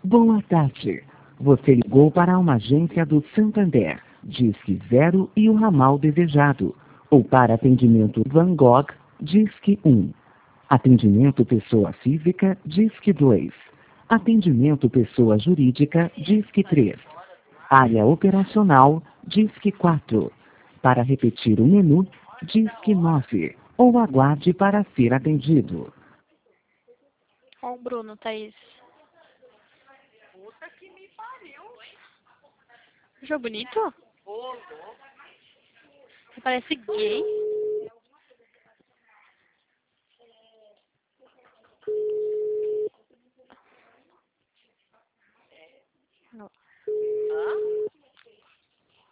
Boa tarde. Você ligou para uma agência do Santander. Disque 0 e o ramal desejado. Ou para atendimento Van Gogh, Disque 1. Atendimento pessoa física, Disque 2. Atendimento pessoa jurídica, Disque 3. Área operacional, Disque 4. Para repetir o menu, Disque 9. Ou aguarde para ser atendido. Ó o Bruno, Thaís. Puta que me pariu. Jogo bonito? Você parece gay.